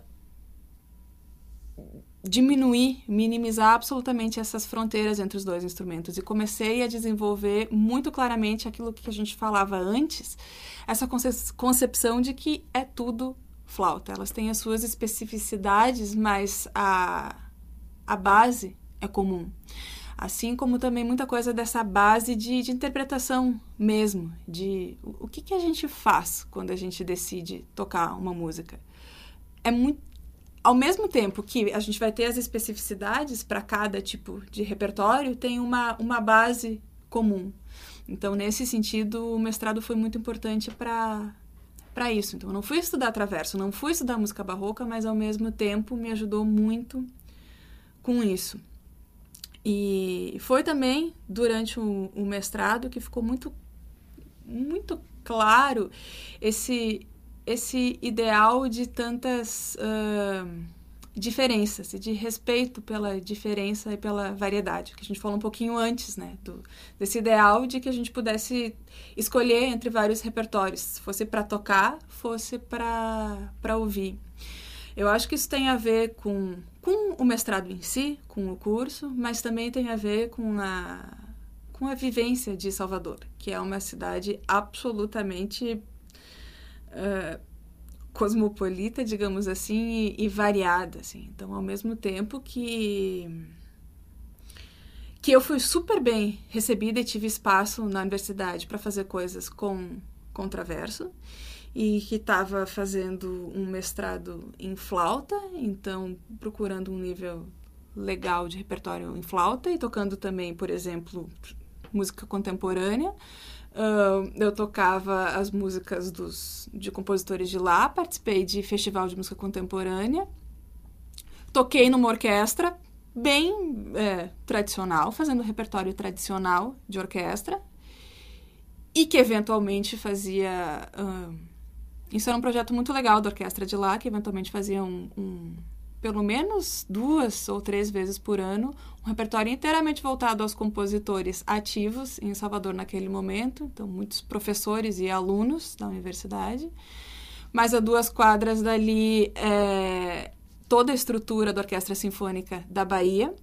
S2: diminuir, minimizar absolutamente essas fronteiras entre os dois instrumentos e comecei a desenvolver muito claramente aquilo que a gente falava antes, essa conce- concepção de que é tudo flauta. Elas têm as suas especificidades, mas a, a base é comum. Assim como também muita coisa dessa base de, de interpretação mesmo, de o, o que, que a gente faz quando a gente decide tocar uma música. É muito Ao mesmo tempo que a gente vai ter as especificidades para cada tipo de repertório, tem uma, uma base comum. Então, nesse sentido, o mestrado foi muito importante para para isso. Então, eu não fui estudar Traverso, não fui estudar música barroca, mas, ao mesmo tempo, me ajudou muito com isso. E foi também, durante o, o mestrado, que ficou muito, muito claro esse... esse ideal de tantas uh, diferenças e de respeito pela diferença e pela variedade, que a gente falou um pouquinho antes, né, do, desse ideal de que a gente pudesse escolher entre vários repertórios, fosse para tocar, fosse para para ouvir. Eu acho que isso tem a ver com, com o mestrado em si, com o curso, mas também tem a ver com a, com a vivência de Salvador, que é uma cidade absolutamente Uh, cosmopolita, digamos assim, e, e variada, assim. Então, ao mesmo tempo que que eu fui super bem recebida e tive espaço na universidade para fazer coisas com, com Traverso e que estava fazendo um mestrado em flauta, então procurando um nível legal de repertório em flauta e tocando também, por exemplo, música contemporânea. Uh, eu tocava as músicas dos, de compositores de lá, participei de festival de música contemporânea, toquei numa orquestra bem é, tradicional, fazendo repertório tradicional de orquestra, e que eventualmente fazia... Uh, isso era um projeto muito legal da orquestra de lá, que eventualmente fazia um... um pelo menos duas ou três vezes por ano, um repertório inteiramente voltado aos compositores ativos em Salvador naquele momento, então muitos professores e alunos da universidade, mas a duas quadras dali é, toda a estrutura da Orquestra Sinfônica da Bahia,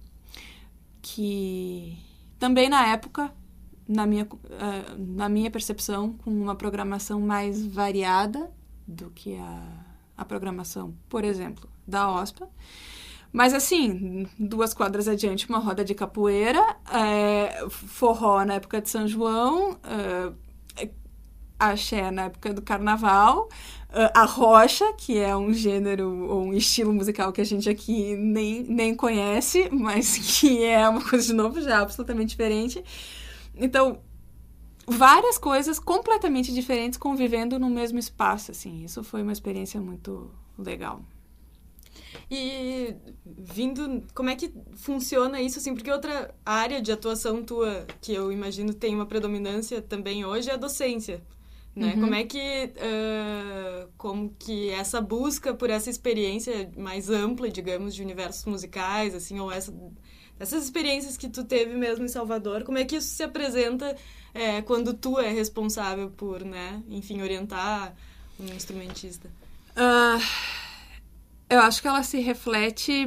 S2: que também na época, na minha, na minha percepção, com uma programação mais variada do que a, a programação, por exemplo, da O S P A. Mas, assim, duas quadras adiante, uma roda de capoeira, é, forró na época de São João, é, axé na época do carnaval, é, a rocha, que é um gênero ou um estilo musical que a gente aqui nem, nem conhece, mas que é uma coisa, de novo, já absolutamente diferente. Então, várias coisas completamente diferentes convivendo no mesmo espaço, assim. Isso foi uma experiência muito legal.
S1: E vindo, como é que funciona isso, assim, porque outra área de atuação tua, que eu imagino tem uma predominância também hoje, é a docência, né? Uhum. Como é que, uh, como que essa busca por essa experiência mais ampla, digamos, de universos musicais, assim, ou essa, essas experiências que tu teve mesmo em Salvador, como é que isso se apresenta é, quando tu é responsável por, né, enfim, orientar um instrumentista?
S2: Uh... Eu acho que ela se reflete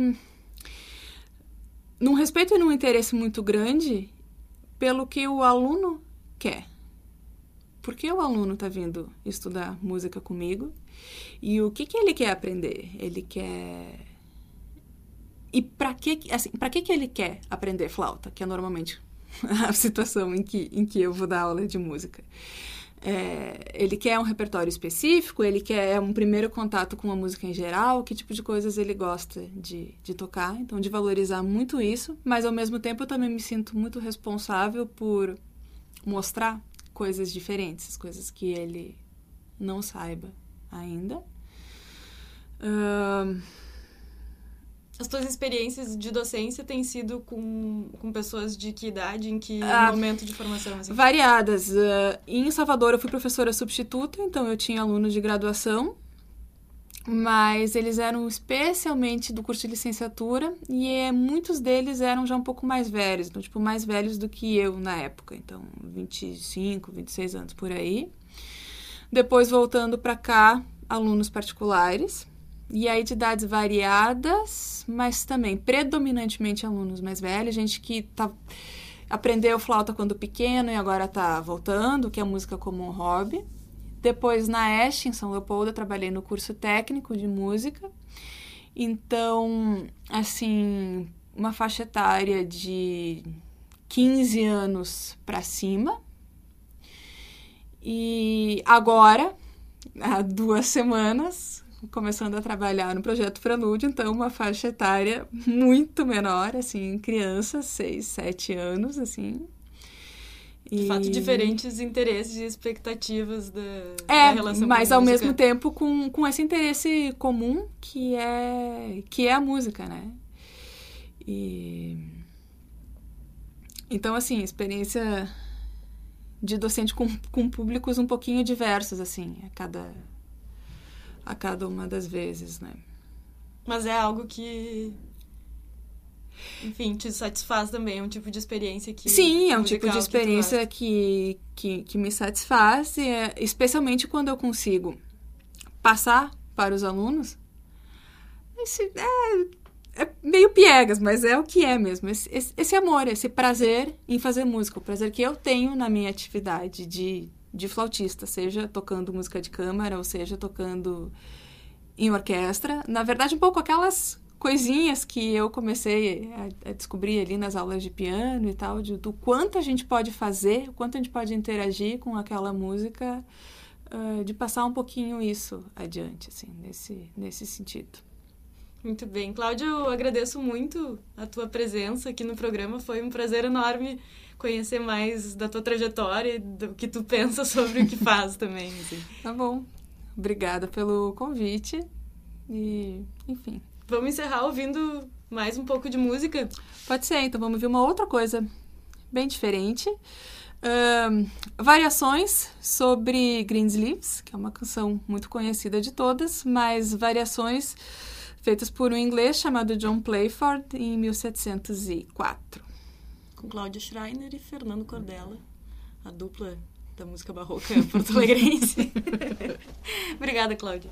S2: num respeito e num interesse muito grande pelo que o aluno quer. Por que o aluno está vindo estudar música comigo? E o que, que ele quer aprender? Ele quer... E para que, assim, para que, que ele quer aprender flauta? Que é normalmente a situação em que, em que eu vou dar aula de música. É, ele quer um repertório específico, ele quer um primeiro contato com a música em geral, que tipo de coisas ele gosta de, de tocar, então de valorizar muito isso, mas ao mesmo tempo eu também me sinto muito responsável por mostrar coisas diferentes, coisas que ele não saiba ainda. Uh...
S1: As tuas experiências de docência têm sido com, com pessoas de que idade, em que
S2: ah,
S1: momento de formação? Assim?
S2: Variadas. Uh, em Salvador eu fui professora substituta, então eu tinha alunos de graduação, mas eles eram especialmente do curso de licenciatura e é, muitos deles eram já um pouco mais velhos, então, tipo, mais velhos do que eu na época, então vinte e cinco, vinte e seis anos por aí. Depois, voltando para cá, alunos particulares. E aí de idades variadas, mas também predominantemente alunos mais velhos, gente que tá, aprendeu flauta quando pequeno e agora está voltando, que é música como um hobby. Depois na Este, em São Leopoldo, eu trabalhei no curso técnico de música. Então, assim, uma faixa etária de quinze anos para cima. E agora, há duas semanas, começando a trabalhar no Projeto Prelude, então uma faixa etária muito menor, assim, crianças, seis, sete anos, assim.
S1: E... De fato, diferentes interesses e expectativas da,
S2: é,
S1: da relação
S2: mas
S1: com a
S2: ao
S1: música.
S2: mesmo tempo com, com esse interesse comum que é, que é a música, né? E... Então, assim, experiência de docente com, com públicos um pouquinho diversos, assim, a cada... a cada uma das vezes, né?
S1: Mas é algo que, enfim, te satisfaz também, é um tipo de experiência que...
S2: Sim, é um tipo de experiência que, que, que me satisfaz, e é, especialmente quando eu consigo passar para os alunos. Esse, é, é meio piegas, mas é o que é mesmo. Esse, esse, esse amor, esse prazer em fazer música, o prazer que eu tenho na minha atividade de... de flautista, seja tocando música de câmara, ou seja tocando em orquestra. Na verdade, um pouco aquelas coisinhas que eu comecei a, a descobrir ali nas aulas de piano e tal, de, do quanto a gente pode fazer, o quanto a gente pode interagir com aquela música, uh, de passar um pouquinho isso adiante, assim, nesse, nesse sentido.
S1: Muito bem. Cláudia, eu agradeço muito a tua presença aqui no programa. Foi um prazer enorme conhecer mais da tua trajetória e do que tu pensa sobre o que faz também. Assim.
S2: Tá bom. Obrigada pelo convite. E, enfim.
S1: Vamos encerrar ouvindo mais um pouco de música?
S2: Pode ser. Então vamos ver uma outra coisa bem diferente. Um, variações sobre Greensleeves, que é uma canção muito conhecida de todas, mas variações feitas por um inglês chamado John Playford em mil setecentos e quatro.
S1: Com Cláudia Schreiner e Fernando Cordella, a dupla da música barroca porto-alegrense. Obrigada, Cláudia.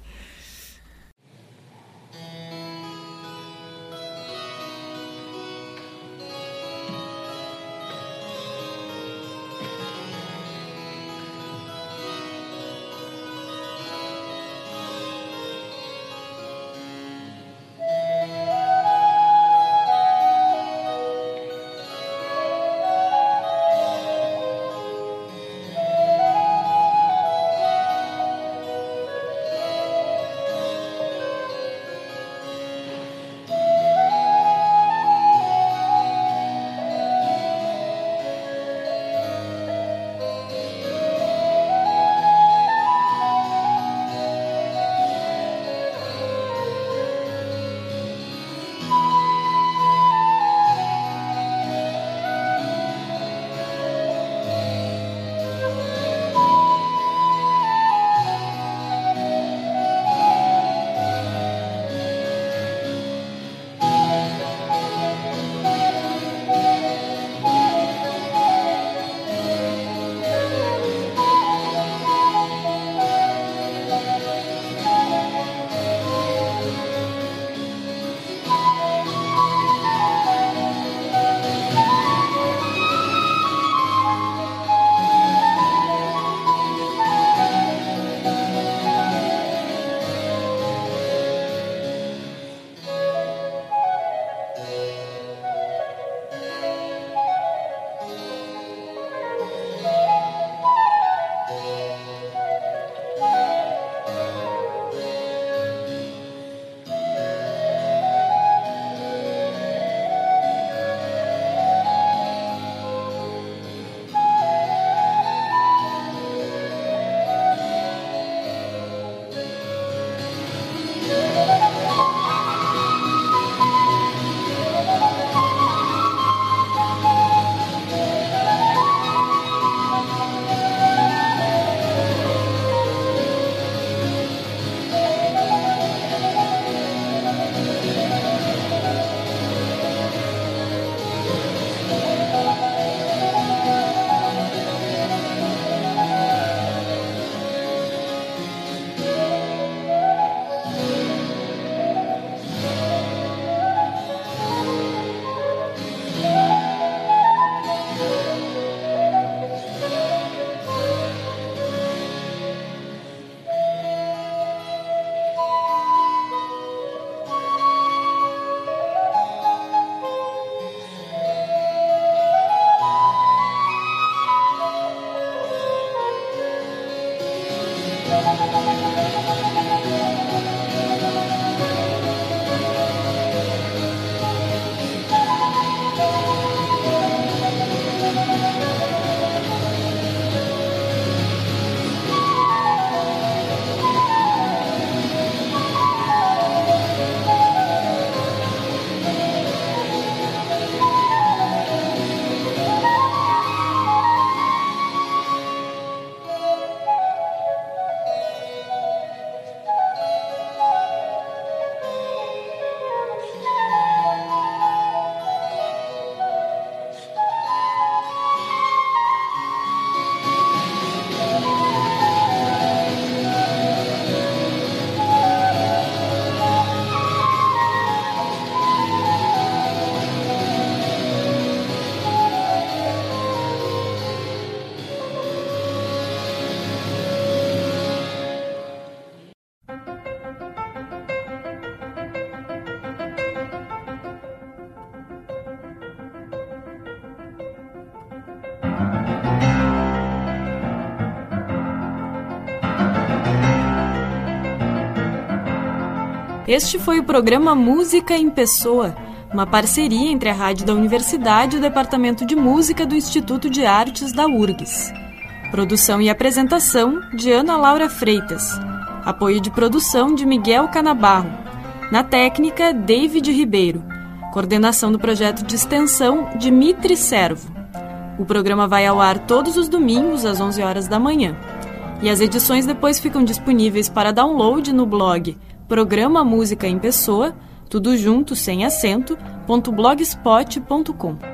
S1: Este foi o programa Música em Pessoa, uma parceria entre a Rádio da Universidade e o Departamento de Música do Instituto de Artes da U R G S. Produção e apresentação de Ana Laura Freitas. Apoio de produção de Miguel Canabarro. Na técnica, David Ribeiro. Coordenação do projeto de extensão, Dimitri Servo. O programa vai ao ar todos os domingos, às onze horas da manhã. E as edições depois ficam disponíveis para download no blog Programa Música em Pessoa, tudo junto, sem acento, ponto blogspot ponto com.